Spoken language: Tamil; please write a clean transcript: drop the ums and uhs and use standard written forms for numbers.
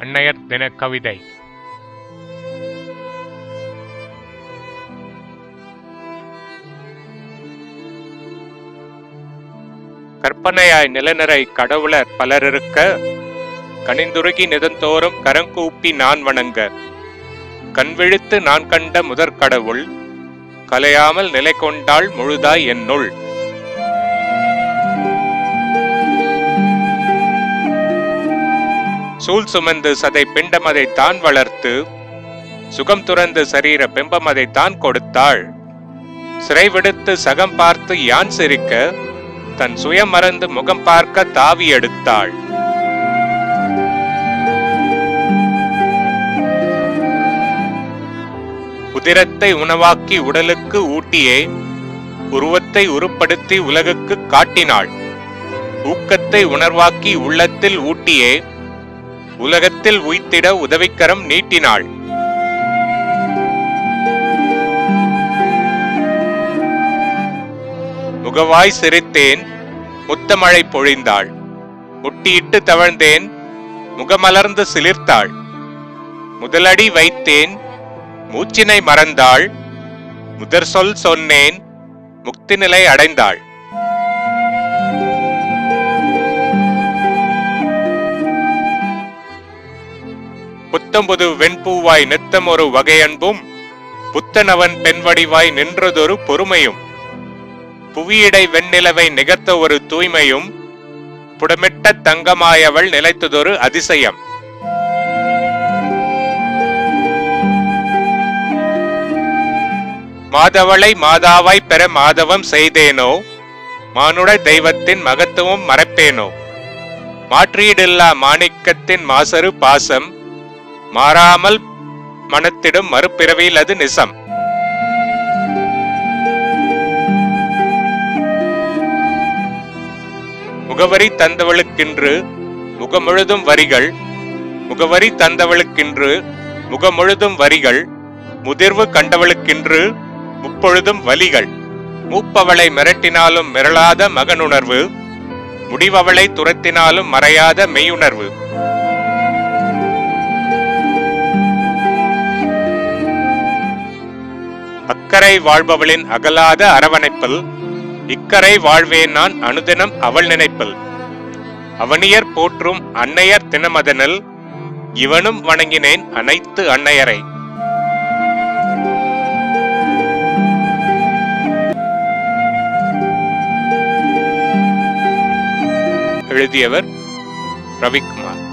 அன்னையர் தின கவிதை. கற்பனையாய் நிலநிறை கடவுளர் பலரிருக்க, கனிந்துருகி நிதந்தோறும் கரங்கூப்பி நான் வணங்க, கண்விழித்து நான் கண்ட முதற்கடவுள் கலையாமல் நிலை கொண்டாள் முழுதாய் என்னுள். சூழ் சுமந்து சதை பிண்டமதை தான் வளர்த்து, சுகம் துறந்து சரீர பிம்பமதை தான் கொடுத்தாள். சிறை விடுத்து சகம் பார்த்து யான் சிரிக்க, தன் சுயம் மறந்து முகம் பார்க்க தாவி எடுத்தாள். உதிரத்தை உணவாக்கி உடலுக்கு ஊட்டியே, உருவத்தை உருப்படுத்தி உலகுக்கு காட்டினாள். ஊக்கத்தை உணர்வாக்கி உள்ளத்தில் ஊட்டியே, உலகத்தில் உய்த்திட உதவிக்கரம் நீட்டினாள். முகவாய் சிரித்தேன், முத்தமழை பொழிந்தாள். முட்டியிட்டு தவழ்ந்தேன், முகமலர்ந்து சிலிர்த்தாள். முதலடி வைத்தேன், மூச்சினை மறந்தாள். முதற் சொல் சொன்னேன், முக்தி நிலை அடைந்தாள். புத்தம்புது வெண்பூவாய் நித்தம் ஒரு வகையன்பும், புத்தனவன் பெண்வடிவாய் நின்றதொரு பொறுமையும், புவியிடை வெண்ணிலவை நிகர்த்த ஒரு தூய்மையும், புடமிட்ட தங்கமாயவள் நிலைத்ததொரு அதிசயம். மாதவளை மாதாவாய் பெற மாதவம் செய்தேனோ, மானுட தெய்வத்தின் மகத்துவம் மறப்பேனோ. மாற்றீடில்லா மாணிக்கத்தின் மாசரு பாசம், மாறாமல் மனத்திடும் மறுபிறவியில் அது நிசம். முகவரி தந்தவளுக்கின்று முகமுழுதும் வரிகள், முகவரி தந்தவளுக்கின்று முகமுழுதும் வரிகள், முதிர்வு கண்டவளுக்கின்று முப்பொழுதும் வலிகள். மூப்பவளை மிரட்டினாலும் மிரளாத மகனுணர்வு, முடிவவளை துரத்தினாலும் மறையாத மெய்யுணர்வு. அக்கரை வாழ்பவளின் அகலாத அரவணைப்பில், இக்கரை வாழ்வேன் நான் அனுதினம் அவள் நினைப்பில். அவனியர் போற்றும் அன்னையர் தினமதனில், இவனும் வணங்கினேன் அனைத்து அன்னையரை. எழுதியவர் ரவிக்குமார்.